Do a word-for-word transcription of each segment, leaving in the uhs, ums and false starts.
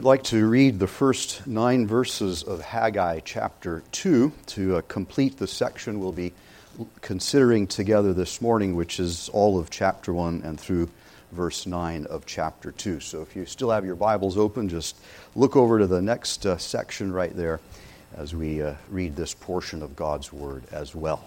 like to read the first nine verses of Haggai chapter two to uh, complete the section we'll be considering together this morning, which is all of chapter one and through verse nine of chapter two. So if you still have your Bibles open, just look over to the next uh, section right there as we uh, read this portion of God's Word as well.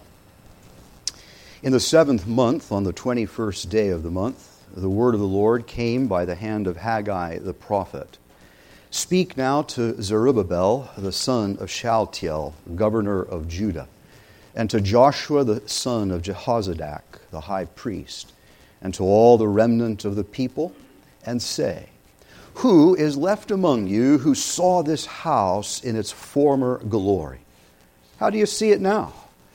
In the seventh month, on the twenty-first day of the month, the word of the Lord came by the hand of Haggai the prophet. Speak now to Zerubbabel, the son of Shealtiel, governor of Judah, and to Joshua, the son of Jehozadak, the high priest, and to all the remnant of the people, and say, Who is left among you who saw this house in its former glory? How do you see it now?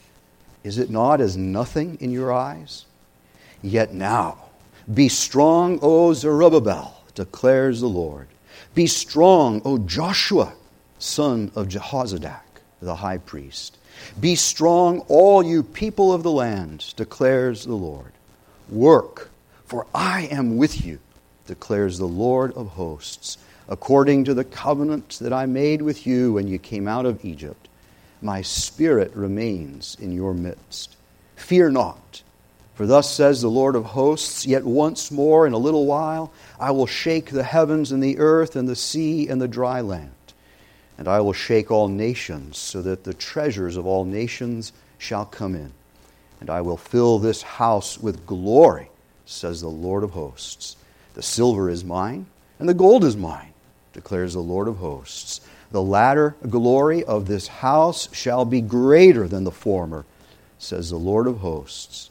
Is it not as nothing in your eyes? Yet now, be strong, O Zerubbabel, declares the Lord. Be strong, O Joshua, son of Jehozadak, the high priest. Be strong, all you people of the land, declares the Lord. Work, for I am with you, declares the Lord of hosts, according to the covenant that I made with you when you came out of Egypt. My spirit remains in your midst. Fear not. For thus says the Lord of hosts, yet once more in a little while I will shake the heavens and the earth and the sea and the dry land. And I will shake all nations, so that the treasures of all nations shall come in. And I will fill this house with glory, says the Lord of hosts. The silver is mine, and the gold is mine, declares the Lord of hosts. The latter glory of this house shall be greater than the former, says the Lord of hosts.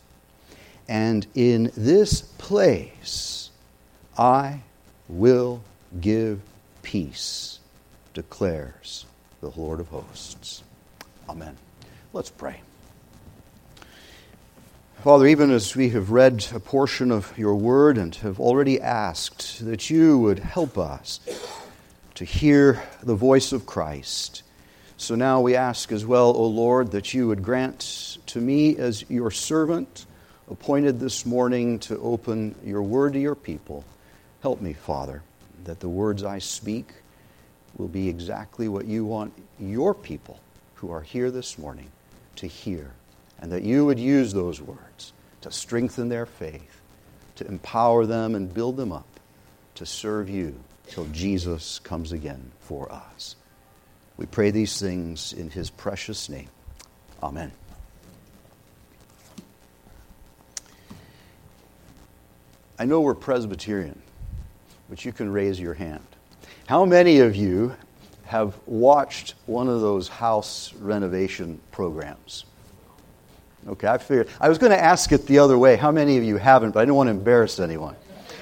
And in this place I will give peace, declares the Lord of hosts. Amen. Let's pray. Father, even as we have read a portion of your word and have already asked that you would help us to hear the voice of Christ, so now we ask as well, O Lord, that you would grant to me as your servant, appointed this morning to open your word to your people. Help me, Father, that the words I speak will be exactly what you want your people who are here this morning to hear, and that you would use those words to strengthen their faith, to empower them and build them up to serve you till Jesus comes again for us. We pray these things in his precious name. Amen. I know we're Presbyterian, but you can raise your hand. How many of you have watched one of those house renovation programs? Okay, I figured. I was going to ask it the other way. How many of you haven't, but I didn't want to embarrass anyone.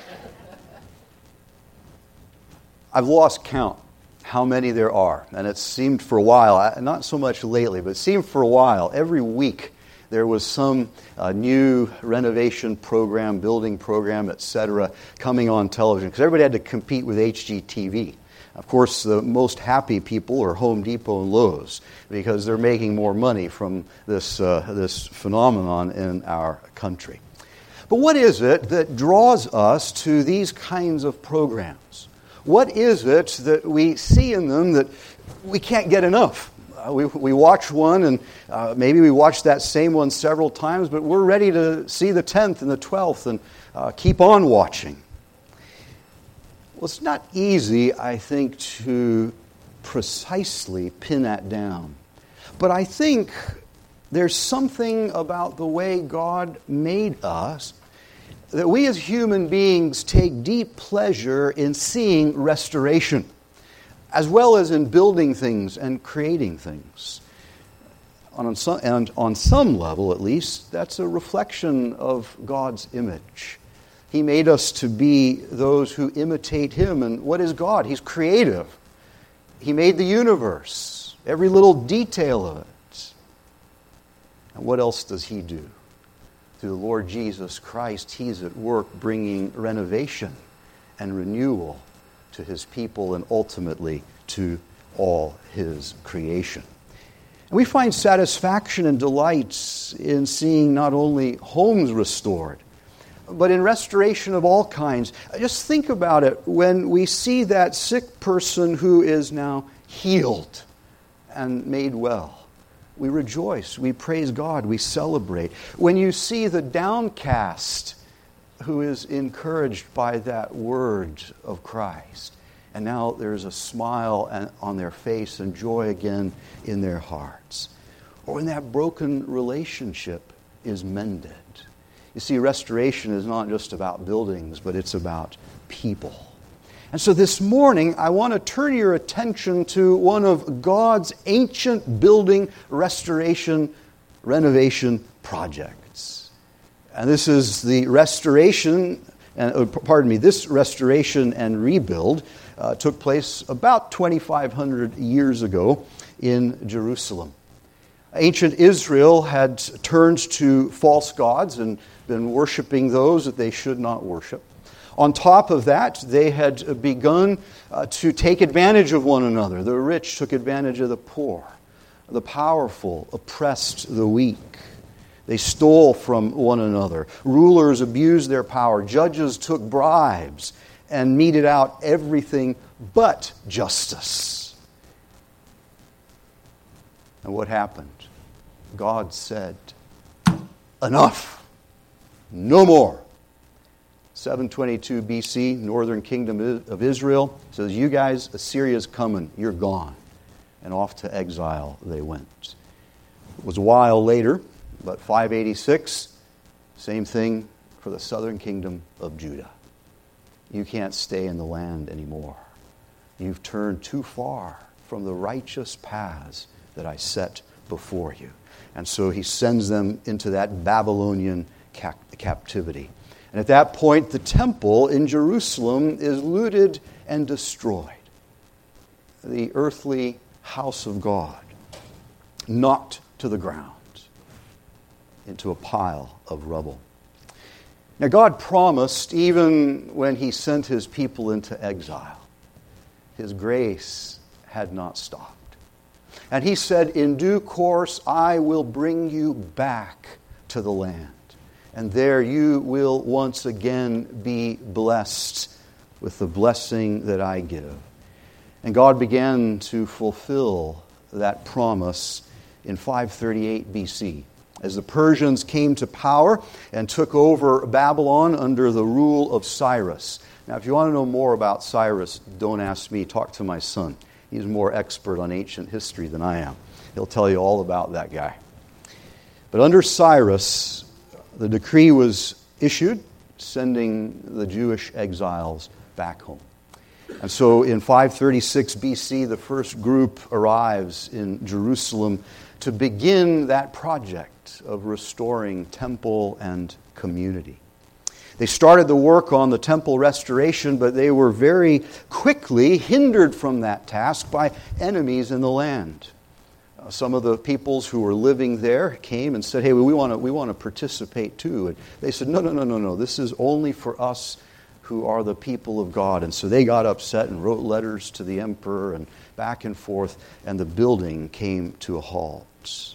I've lost count how many there are. And it seemed for a while, not so much lately, but it seemed for a while, every week, there was some uh, new renovation program, building program, et cetera, coming on television, because everybody had to compete with H G T V. Of course, the most happy people are Home Depot and Lowe's, because they're making more money from this uh, this phenomenon in our country. But what is it that draws us to these kinds of programs? What is it that we see in them that we can't get enough? Uh, we, we watch one, and uh, maybe we watch that same one several times, but we're ready to see the tenth and the twelfth and uh, keep on watching. Well, it's not easy, I think, to precisely pin that down. But I think there's something about the way God made us that we as human beings take deep pleasure in seeing restoration, as well as in building things and creating things. On some, and on some level, at least, that's a reflection of God's image. He made us to be those who imitate Him. And what is God? He's creative. He made the universe, every little detail of it. And what else does He do? Through the Lord Jesus Christ, He's at work bringing renovation and renewal to His people and ultimately to all His creation. And we find satisfaction and delight in seeing not only homes restored, but in restoration of all kinds. Just think about it when we see that sick person who is now healed and made well. We rejoice, we praise God, we celebrate. When you see the downcast who is encouraged by that word of Christ, and now there's a smile on their face and joy again in their hearts. Or when that broken relationship is mended. You see, restoration is not just about buildings, but it's about people. And so this morning, I want to turn your attention to one of God's ancient building restoration, renovation projects. And this is the restoration, uh, pardon me, this restoration and rebuild uh, took place about twenty-five hundred years ago in Jerusalem. Ancient Israel had turned to false gods and been worshiping those that they should not worship. On top of that, they had begun uh, to take advantage of one another. The rich took advantage of the poor. The powerful oppressed the weak. They stole from one another. Rulers abused their power. Judges took bribes and meted out everything but justice. And what happened? God said, enough. No more. seven twenty-two B C, northern kingdom of Israel, says, you guys, Assyria's coming, you're gone. And off to exile they went. It was a while later, but five eighty-six, same thing for the southern kingdom of Judah. You can't stay in the land anymore. You've turned too far from the righteous paths that I set before you. And so he sends them into that Babylonian cap- captivity. And at that point, the temple in Jerusalem is looted and destroyed. The earthly house of God knocked to the ground into a pile of rubble. Now, God promised, even when he sent his people into exile, his grace had not stopped. And he said, in due course, I will bring you back to the land. And there you will once again be blessed with the blessing that I give. And God began to fulfill that promise in five thirty-eight B C. As the Persians came to power and took over Babylon under the rule of Cyrus. Now, if you want to know more about Cyrus, don't ask me, talk to my son. He's more expert on ancient history than I am. He'll tell you all about that guy. But under Cyrus, the decree was issued, sending the Jewish exiles back home. And so in five thirty-six B C, the first group arrives in Jerusalem to begin that project of restoring temple and community. They started the work on the temple restoration, but they were very quickly hindered from that task by enemies in the land. Uh, some of the peoples who were living there came and said, hey, we want to we want to participate too. And they said, no, no, no, no, no. This is only for us who are the people of God. And so they got upset and wrote letters to the emperor and back and forth, and the building came to a halt.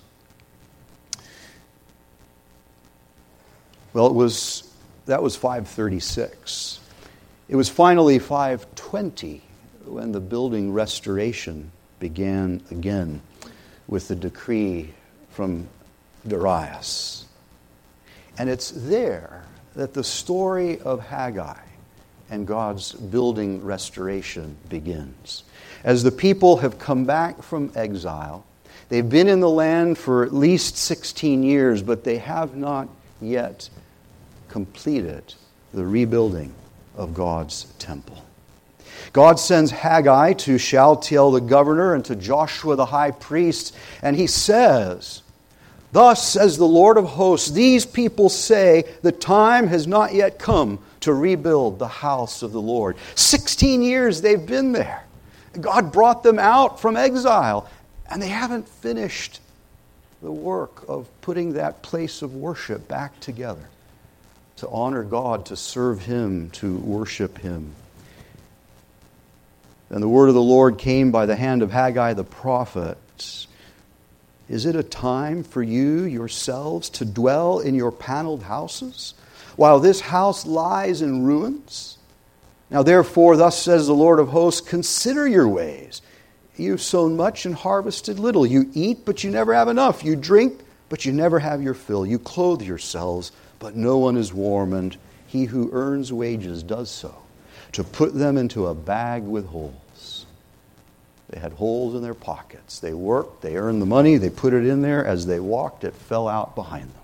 Well, it was that was five thirty-six. It was finally five twenty when the building restoration began again with the decree from Darius. And it's there that the story of Haggai and God's building restoration begins. As the people have come back from exile, they've been in the land for at least sixteen years, but they have not yet completed the rebuilding of God's temple. God sends Haggai to Shealtiel the governor and to Joshua the high priest, and he says, thus says the Lord of hosts, these people say the time has not yet come to rebuild the house of the Lord. Sixteen years they've been there. God brought them out from exile, and they haven't finished the work of putting that place of worship back together, to honor God, to serve Him, to worship Him. And the word of the Lord came by the hand of Haggai the prophet. Is it a time for you yourselves to dwell in your paneled houses? while this house lies in ruins? Now therefore, thus says the Lord of hosts, consider your ways. You've sown much and harvested little. You eat, but you never have enough. You drink, but you never have your fill. You clothe yourselves, but no one is warm, and he who earns wages does so, to put them into a bag with holes. They had holes in their pockets. They worked, they earned the money, they put it in there. As they walked, it fell out behind them.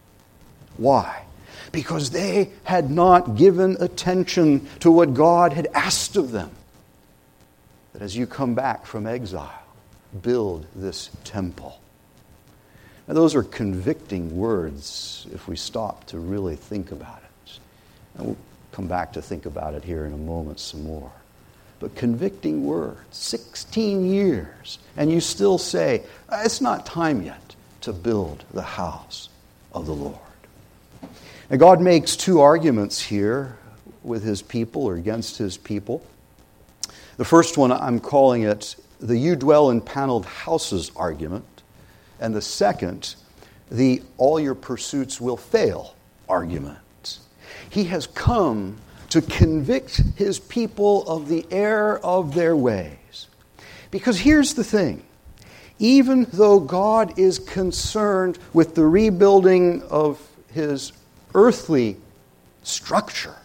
Why? Because they had not given attention to what God had asked of them. That as you come back from exile, build this temple. Now, those are convicting words if we stop to really think about it. And we'll come back to think about it here in a moment some more. But convicting words, sixteen years, and you still say, it's not time yet to build the house of the Lord. Now, God makes two arguments here with his people or against his people. The first one, I'm calling it the you dwell in paneled houses argument. And the second, the all your pursuits will fail argument. He has come to convict his people of the error of their ways. Because here's the thing. Even though God is concerned with the rebuilding of his earthly structure,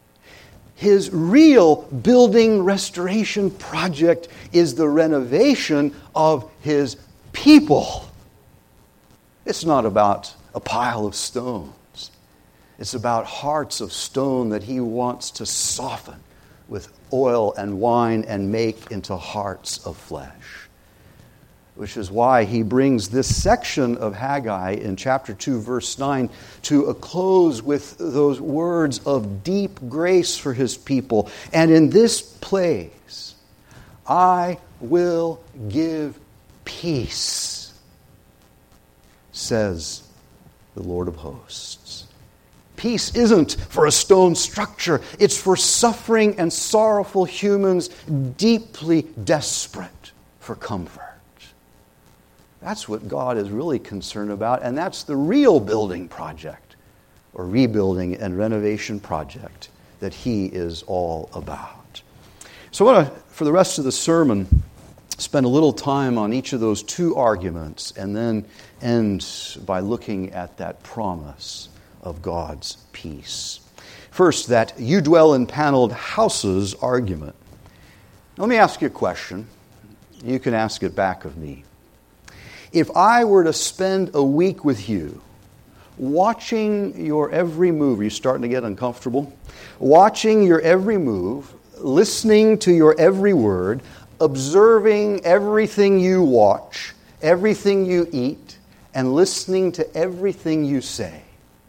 his real building restoration project is the renovation of his people. It's not about a pile of stones. It's about hearts of stone that he wants to soften with oil and wine and make into hearts of flesh. Which is why he brings this section of Haggai in chapter two, verse nine, to a close with those words of deep grace for his people. And in this place, I will give peace, says the Lord of hosts. Peace isn't for a stone structure. It's for suffering and sorrowful humans deeply desperate for comfort. That's what God is really concerned about, and that's the real building project, or rebuilding and renovation project that he is all about. So I want to, for the rest of the sermon, spend a little time on each of those two arguments, and then end by looking at that promise of God's peace. First, that you dwell in paneled houses argument. Let me ask you a question. You can ask it back of me. If I were to spend a week with you, watching your every move, are you starting to get uncomfortable? Watching your every move, listening to your every word, observing everything you watch, everything you eat, and listening to everything you say.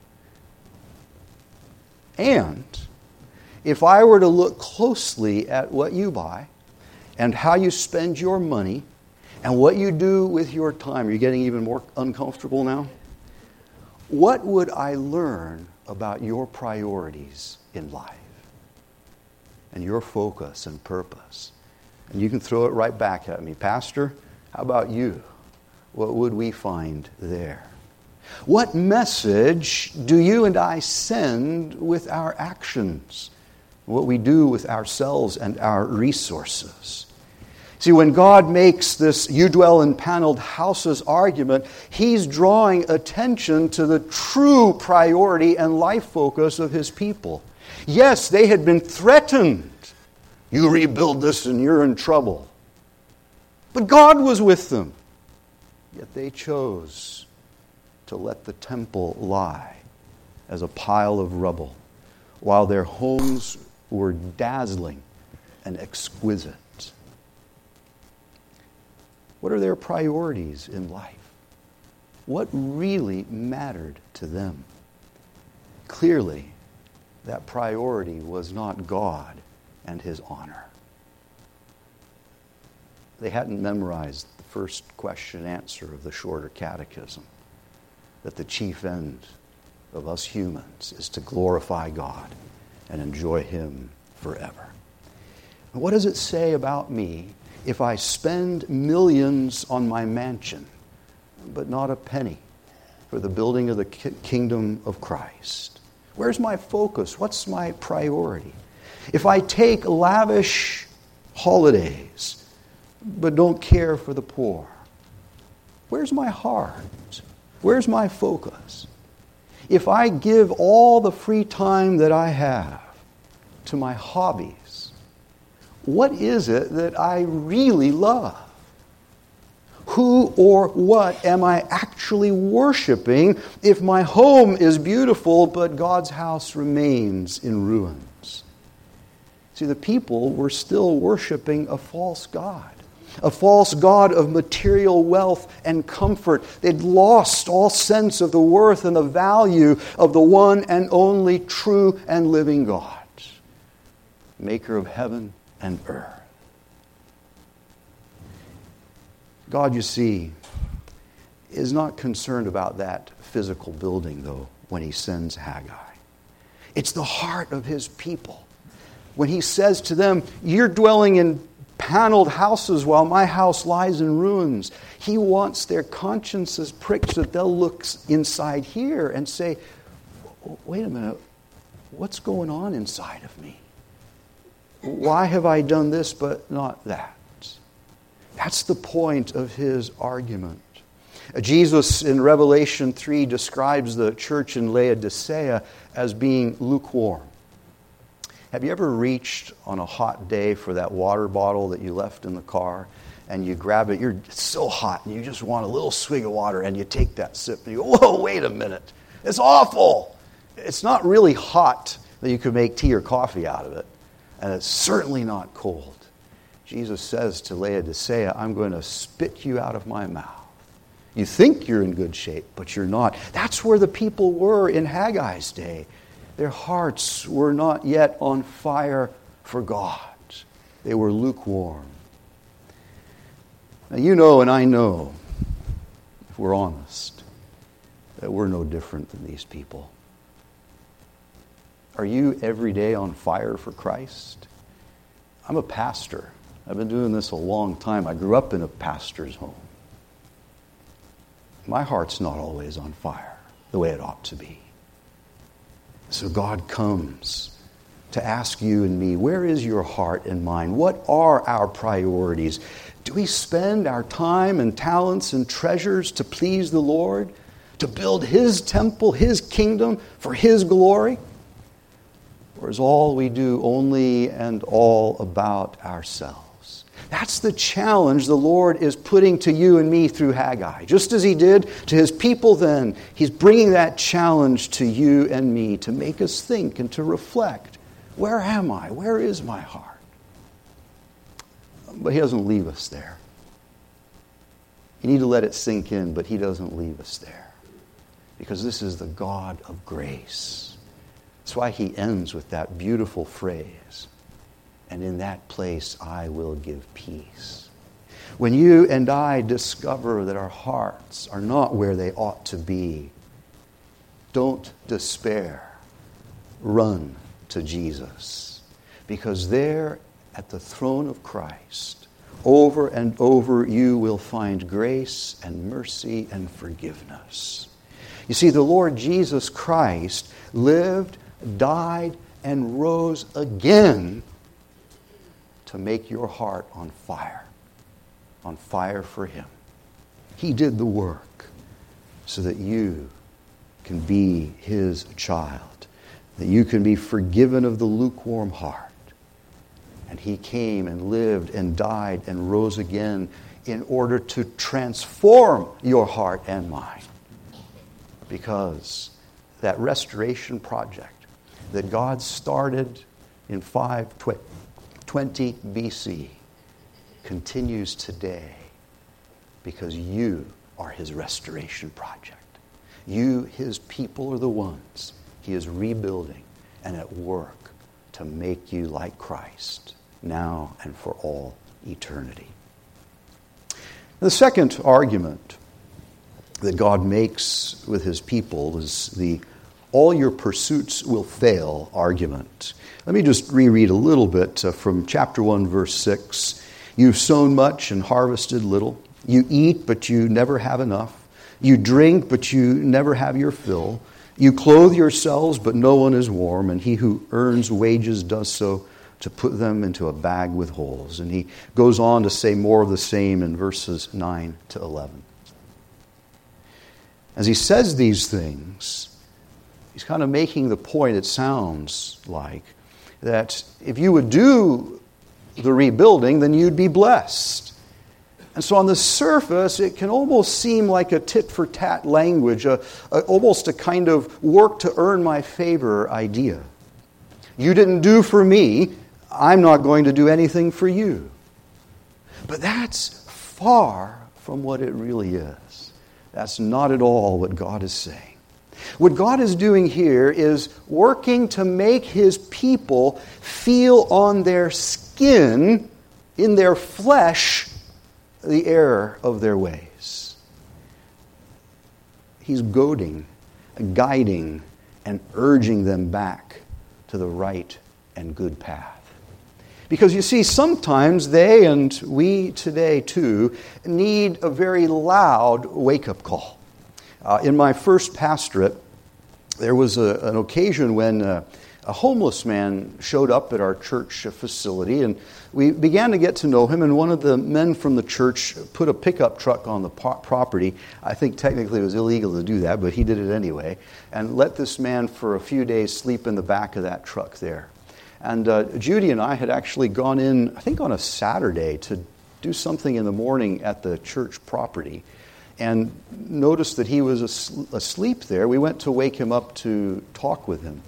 And if I were to look closely at what you buy and how you spend your money and what you do with your time, are you getting even more uncomfortable now? What would I learn about your priorities in life and your focus and purpose? And you can throw it right back at me. Pastor, how about you? What would we find there? What message do you and I send with our actions? What we do with ourselves and our resources? See, when God makes this you dwell in paneled houses argument, he's drawing attention to the true priority and life focus of his people. Yes, they had been threatened. You rebuild this and you're in trouble. But God was with them. Yet they chose to let the temple lie as a pile of rubble, while their homes were dazzling and exquisite. What are their priorities in life? What really mattered to them? Clearly, that priority was not God and his honor. They hadn't memorized the first question and answer of the shorter catechism, that the chief end of us humans is to glorify God and enjoy him forever. And what does it say about me if I spend millions on my mansion, but not a penny for the building of the ki- kingdom of Christ? Where's my focus? What's my priority? If I take lavish holidays but don't care for the poor, where's my heart? Where's my focus? If I give all the free time that I have to my hobbies, what is it that I really love? Who or what am I actually worshiping if my home is beautiful but God's house remains in ruins? See, the people were still worshiping a false god. A false god of material wealth and comfort. They'd lost all sense of the worth and the value of the one and only true and living God, maker of heaven and earth. God, you see, is not concerned about that physical building, though, when he sends Haggai. It's the heart of his people. When he says to them, you're dwelling in paneled houses while my house lies in ruins. He wants their consciences pricked so that they'll look inside here and say, wait a minute, what's going on inside of me? Why have I done this but not that? That's the point of his argument. Jesus in Revelation three describes the church in Laodicea as being lukewarm. Have you ever reached on a hot day for that water bottle that you left in the car and you grab it, you're it's so hot and you just want a little swig of water and you take that sip and you go, whoa, wait a minute. It's awful. It's not really hot that you could make tea or coffee out of it. And it's certainly not cold. Jesus says to Laodicea, I'm going to spit you out of my mouth. You think you're in good shape, but you're not. That's where the people were in Haggai's day. Their hearts were not yet on fire for God. They were lukewarm. Now, you know and I know, if we're honest, that we're no different than these people. Are you every day on fire for Christ? I'm a pastor. I've been doing this a long time. I grew up in a pastor's home. My heart's not always on fire the way it ought to be. So God comes to ask you and me, where is your heart and mind? What are our priorities? Do we spend our time and talents and treasures to please the Lord? To build His temple, His kingdom for His glory? Or is all we do only and all about ourselves? That's the challenge the Lord is putting to you and me through Haggai. Just as He did to His people then, He's bringing that challenge to you and me to make us think and to reflect. Where am I? Where is my heart? But He doesn't leave us there. You need to let it sink in, but He doesn't leave us there. Because this is the God of grace. That's why He ends with that beautiful phrase, and in that place I will give peace. When you and I discover that our hearts are not where they ought to be, don't despair. Run to Jesus. Because there at the throne of Christ, over and over you will find grace and mercy and forgiveness. You see, the Lord Jesus Christ lived, died, and rose again to make your heart on fire, on fire for Him. He did the work so that you can be His child, that you can be forgiven of the lukewarm heart. And He came and lived and died and rose again in order to transform your heart and mind. Because that restoration project that God started in five twenty B C continues today because you are His restoration project. You, His people, are the ones He is rebuilding and at work to make you like Christ now and for all eternity. The second argument that God makes with His people is the all your pursuits will fail argument. Let me just reread a little bit uh, from chapter one, verse six. You've sown much and harvested little. You eat, but you never have enough. You drink, but you never have your fill. You clothe yourselves, but no one is warm, and he who earns wages does so to put them into a bag with holes. And he goes on to say more of the same in verses nine to eleven. As he says these things, he's kind of making the point, it sounds like, that if you would do the rebuilding, then you'd be blessed. And so on the surface, it can almost seem like a tit-for-tat language, a, a, almost a kind of work to earn my favor idea. You didn't do for me, I'm not going to do anything for you. But that's far from what it really is. That's not at all what God is saying. What God is doing here is working to make His people feel on their skin, in their flesh, the error of their ways. He's goading, guiding, and urging them back to the right and good path. Because you see, sometimes they and we today too need a very loud wake-up call. Uh, in my first pastorate, there was a, an occasion when uh, a homeless man showed up at our church facility, and we began to get to know him, and one of the men from the church put a pickup truck on the po- property. I think technically it was illegal to do that, but he did it anyway, and let this man for a few days sleep in the back of that truck there. And uh, Judy and I had actually gone in, I think on a Saturday, to do something in the morning at the church property, and noticed that he was asleep there. We went to wake him up to talk with him.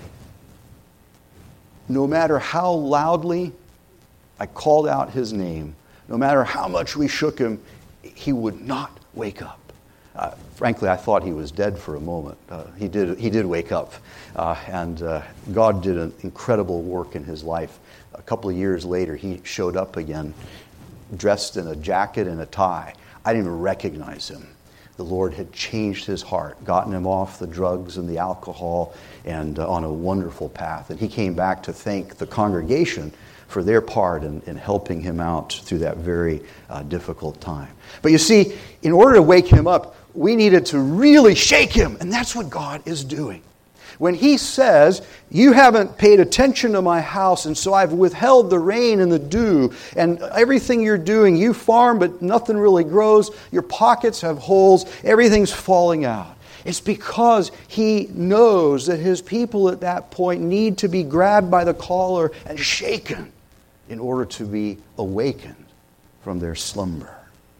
No matter how loudly I called out his name, no matter how much we shook him, he would not wake up. Uh, frankly, I thought he was dead for a moment. Uh, he did he did wake up, uh, and uh, God did an incredible work in his life. A couple of years later, he showed up again, dressed in a jacket and a tie. I didn't even recognize him. The Lord had changed his heart, gotten him off the drugs and the alcohol, and uh, on a wonderful path. And he came back to thank the congregation for their part in, in helping him out through that very uh, difficult time. But you see, in order to wake him up, we needed to really shake him. And that's what God is doing. When He says, you haven't paid attention to my house, and so I've withheld the rain and the dew, and everything you're doing, you farm, but nothing really grows, your pockets have holes, everything's falling out. It's because He knows that His people at that point need to be grabbed by the collar and shaken in order to be awakened from their slumber.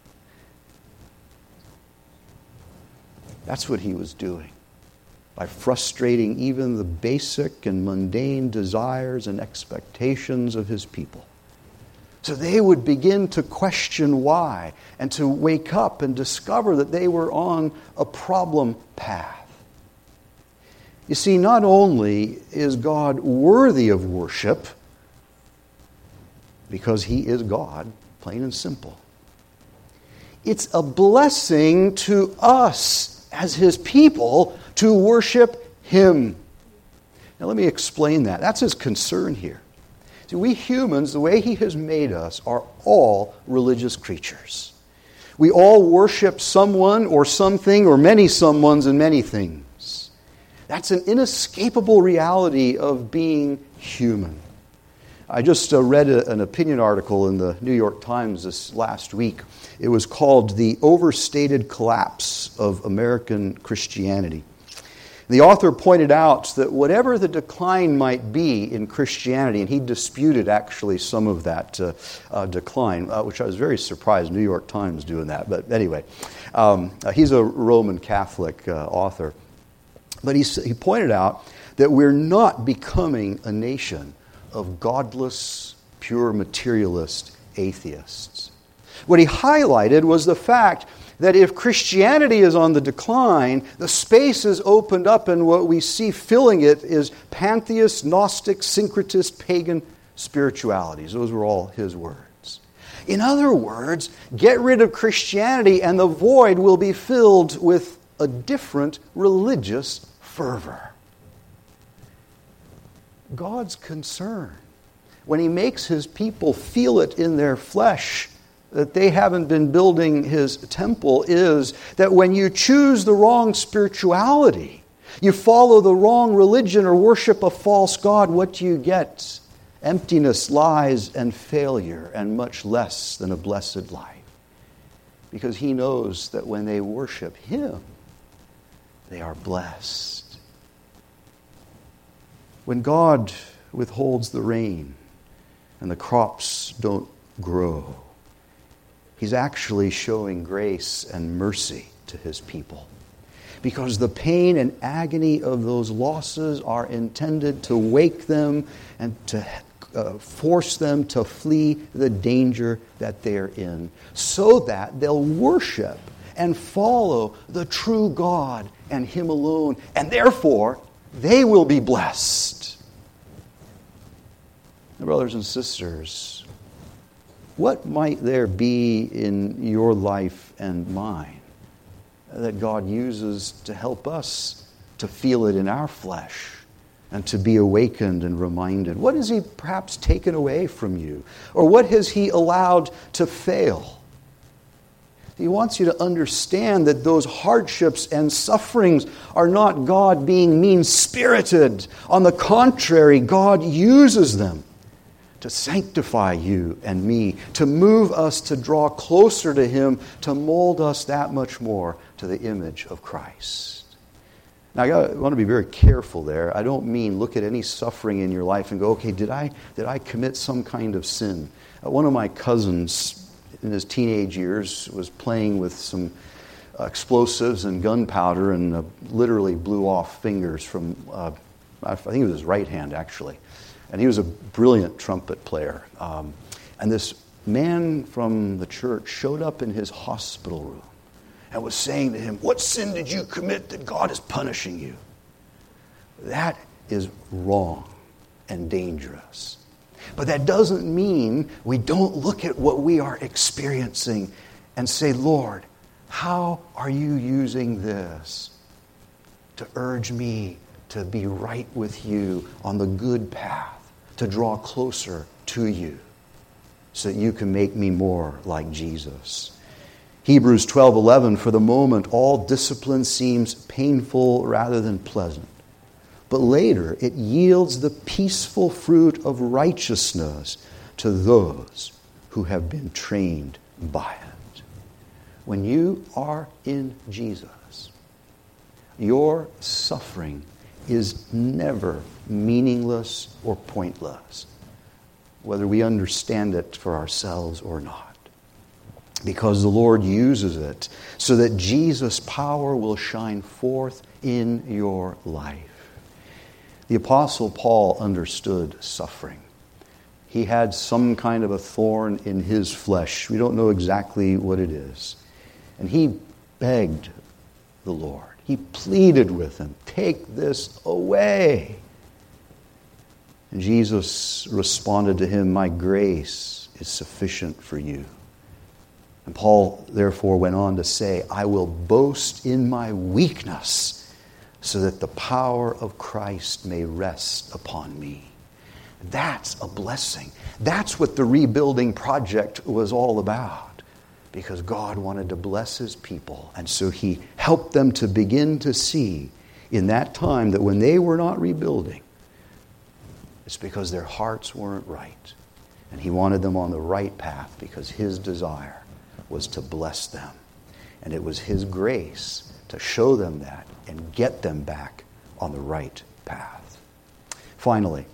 That's what He was doing, by frustrating even the basic and mundane desires and expectations of His people. So they would begin to question why, and to wake up and discover that they were on a problem path. You see, not only is God worthy of worship, because He is God, plain and simple, it's a blessing to us as His people to worship Him. Now let me explain that. That's His concern here. See, we humans, the way He has made us, are all religious creatures. We all worship someone or something or many someones and many things. That's an inescapable reality of being human. I just uh, read a, an opinion article in the New York Times this last week. It was called "The Overstated Collapse of American Christianity." The author pointed out that whatever the decline might be in Christianity, and he disputed actually some of that uh, uh, decline, uh, which I was very surprised New York Times doing that. But anyway, um, uh, he's a Roman Catholic uh, author. But he, he pointed out that we're not becoming a nation of godless, pure materialist atheists. What he highlighted was the fact that if Christianity is on the decline, the space is opened up, and what we see filling it is pantheist, Gnostic, syncretist, pagan spiritualities. Those were all his words. In other words, get rid of Christianity and the void will be filled with a different religious fervor. God's concern, when He makes His people feel it in their flesh, that they haven't been building His temple, is that when you choose the wrong spirituality, You follow the wrong religion or worship a false god, what do you get? Emptiness, lies, and failure, and much less than a blessed life. Because he knows that when they worship him, they are blessed. When God withholds the rain and the crops don't grow, he's actually showing grace and mercy to his people. Because the pain and agony of those losses are intended to wake them and to uh, force them to flee the danger that they're in, so that they'll worship and follow the true God and him alone, and therefore they will be blessed. Brothers and sisters, what might there be in your life and mine that God uses to help us to feel it in our flesh and to be awakened and reminded? What has he perhaps taken away from you? Or what has he allowed to fail? He wants you to understand that those hardships and sufferings are not God being mean-spirited. On the contrary, God uses them to sanctify you and me, to move us to draw closer to him, to mold us that much more to the image of Christ. Now, I, gotta, I want to be very careful there. I don't mean look at any suffering in your life and go, okay, did I did I commit some kind of sin? Uh, one of my cousins in his teenage years was playing with some uh, explosives and gunpowder and uh, literally blew off fingers from, uh, I think it was his right hand actually. And he was a brilliant trumpet player. Um, and this man from the church showed up in his hospital room and was saying to him, "What sin did you commit that God is punishing you?" That is wrong and dangerous. But that doesn't mean we don't look at what we are experiencing and say, "Lord, how are you using this to urge me to be right with you on the good path, to draw closer to you so that you can make me more like Jesus?" Hebrews twelve eleven, "For the moment, all discipline seems painful rather than pleasant. But later it yields the peaceful fruit of righteousness to those who have been trained by it." When you are in Jesus, your suffering is never meaningless or pointless, whether we understand it for ourselves or not. Because the Lord uses it so that Jesus' power will shine forth in your life. The Apostle Paul understood suffering. He had some kind of a thorn in his flesh. We don't know exactly what it is. And he begged the Lord. He pleaded with him, "Take this away." And Jesus responded to him, "My grace is sufficient for you." And Paul therefore went on to say, "I will boast in my weakness, so that the power of Christ may rest upon me." That's a blessing. That's what the rebuilding project was all about. Because God wanted to bless his people. And so he helped them to begin to see in that time that when they were not rebuilding, it's because their hearts weren't right. And he wanted them on the right path because his desire was to bless them. And it was his grace to show them that and get them back on the right path. Finally,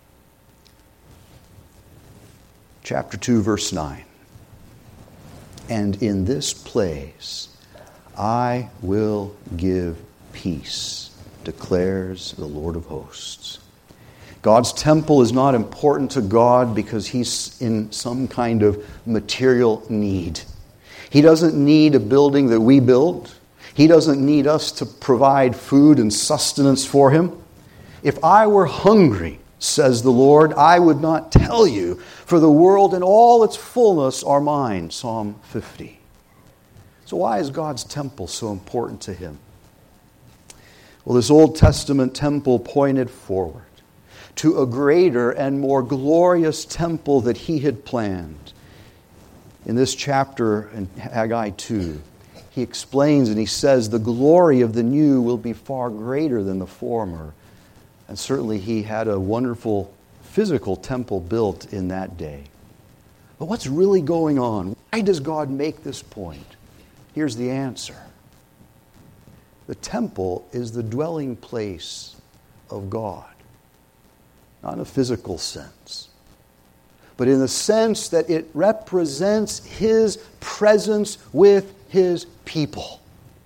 chapter two, verse nine. "And in this place I will give peace, declares the Lord of hosts." God's temple is not important to God because he's in some kind of material need. He doesn't need a building that we build. He doesn't need us to provide food and sustenance for him. "If I were hungry," says the Lord, "I would not tell you, for the world and all its fullness are mine." Psalm fifty. So why is God's temple so important to him? Well, this Old Testament temple pointed forward to a greater and more glorious temple that he had planned. In this chapter, in Haggai two, he explains and he says, the glory of the new will be far greater than the former. And certainly he had a wonderful physical temple built in that day. But what's really going on? Why does God make this point? Here's the answer. The temple is the dwelling place of God. Not in a physical sense, but in the sense that it represents His presence with His people.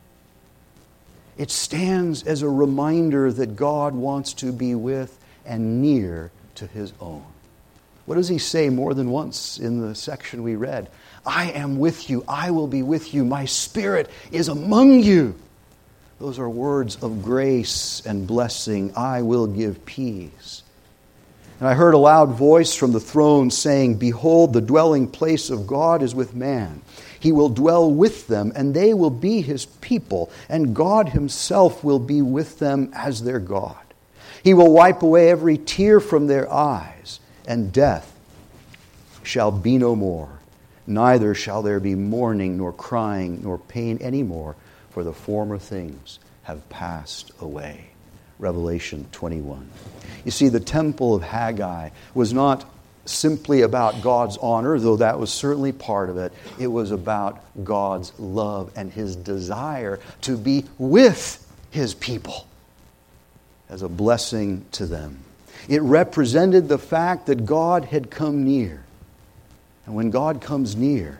It stands as a reminder that God wants to be with and near to His own. What does He say more than once in the section we read? I am with you. I will be with you. My Spirit is among you. Those are words of grace and blessing. I will give peace. And I heard a loud voice from the throne saying, behold, the dwelling place of God is with man. He will dwell with them, and they will be His people, and God Himself will be with them as their God. He will wipe away every tear from their eyes, and death shall be no more. Neither shall there be mourning, nor crying, nor pain any more, for the former things have passed away. Revelation twenty-one. You see, the temple of Haggai was not simply about God's honor, though that was certainly part of it. It was about God's love and His desire to be with His people as a blessing to them. It represented the fact that God had come near. And when God comes near,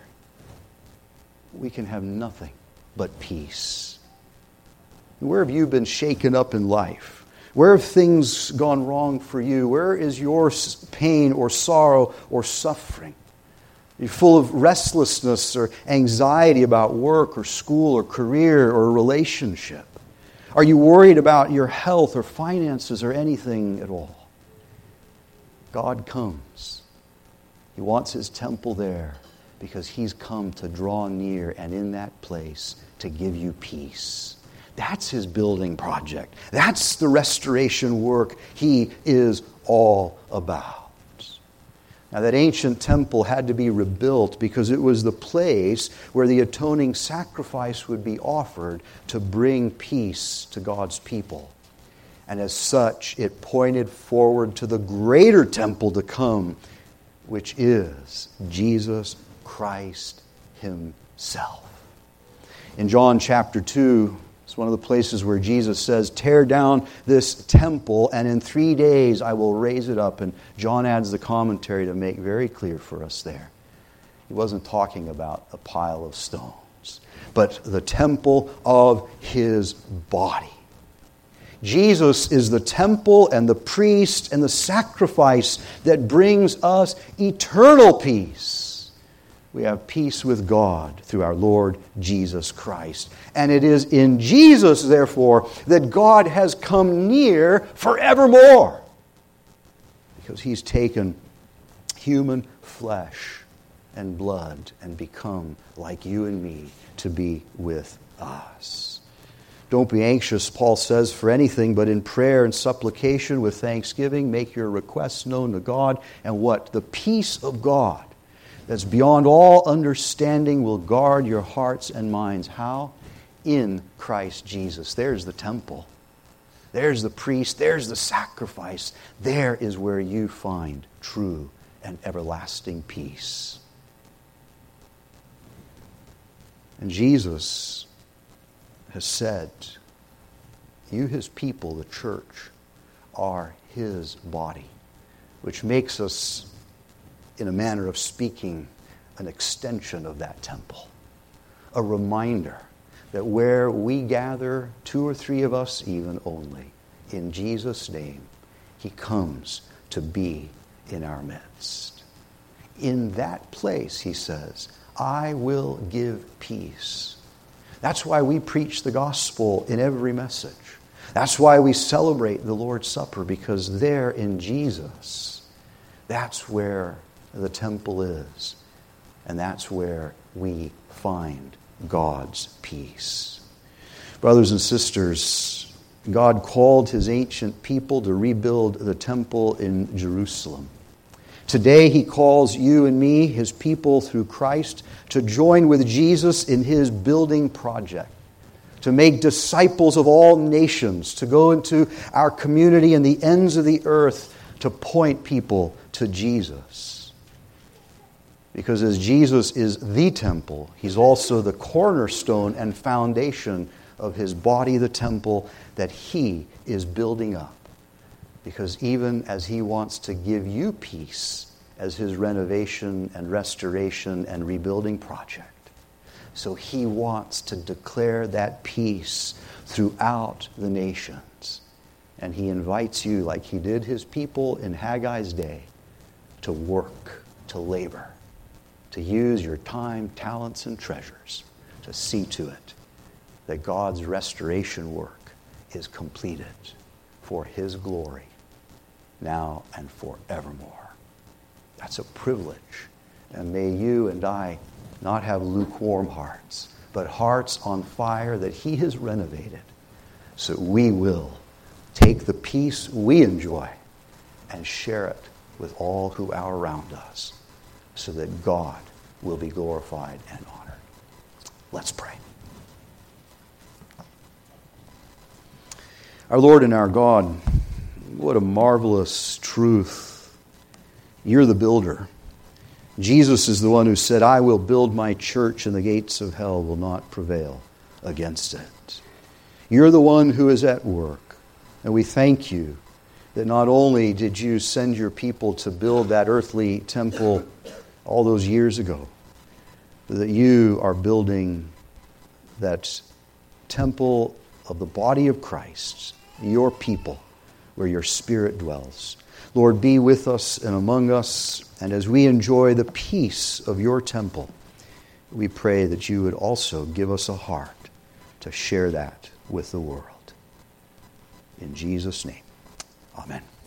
we can have nothing but peace. Where have you been shaken up in life? Where have things gone wrong for you? Where is your pain or sorrow or suffering? Are you full of restlessness or anxiety about work or school or career or relationship? Are you worried about your health or finances or anything at all? God comes. He wants His temple there because He's come to draw near and in that place to give you peace. That's His building project. That's the restoration work He is all about. Now, that ancient temple had to be rebuilt because it was the place where the atoning sacrifice would be offered to bring peace to God's people. And as such, it pointed forward to the greater temple to come, which is Jesus Christ Himself. In John chapter two, it's one of the places where Jesus says, tear down this temple, and in three days I will raise it up. And John adds the commentary to make very clear for us there. He wasn't talking about a pile of stones, but the temple of His body. Jesus is the temple and the priest and the sacrifice that brings us eternal peace. We have peace with God through our Lord Jesus Christ. And it is in Jesus, therefore, that God has come near forevermore. Because He's taken human flesh and blood and become like you and me to be with us. Don't be anxious, Paul says, for anything, but in prayer and supplication with thanksgiving, make your requests known to God. And what? The peace of God that's beyond all understanding will guard your hearts and minds. How? In Christ Jesus. There's the temple. There's the priest. There's the sacrifice. There is where you find true and everlasting peace. And Jesus has said, you, His people, the church, are His body, which makes us, in a manner of speaking, an extension of that temple. A reminder that where we gather, two or three of us even only, in Jesus' name, He comes to be in our midst. In that place, He says, I will give peace. That's why we preach the gospel in every message. That's why we celebrate the Lord's Supper, because there in Jesus, that's where the temple is. And that's where we find God's peace. Brothers and sisters, God called His ancient people to rebuild the temple in Jerusalem. Today he calls you and me, his people through Christ, to join with Jesus in his building project, to make disciples of all nations, to go into our community and the ends of the earth to point people to Jesus. Because as Jesus is the temple, he's also the cornerstone and foundation of his body, the temple that he is building up. Because even as he wants to give you peace as his renovation and restoration and rebuilding project, so he wants to declare that peace throughout the nations. And he invites you, like he did his people in Haggai's day, to work, to labor, to use your time, talents, and treasures to see to it that God's restoration work is completed for his glory, now and forevermore. That's a privilege. And may you and I not have lukewarm hearts, but hearts on fire that he has renovated, so we will take the peace we enjoy and share it with all who are around us, so that God will be glorified and honored. Let's pray. Our Lord and our God, what a marvelous truth. You're the builder. Jesus is the one who said, I will build my church and the gates of hell will not prevail against it. You're the one who is at work. And we thank you that not only did you send your people to build that earthly temple all those years ago, but that you are building that temple of the body of Christ, your people, where your Spirit dwells. Lord, be with us and among us, and as we enjoy the peace of your temple, we pray that you would also give us a heart to share that with the world. In Jesus' name, amen.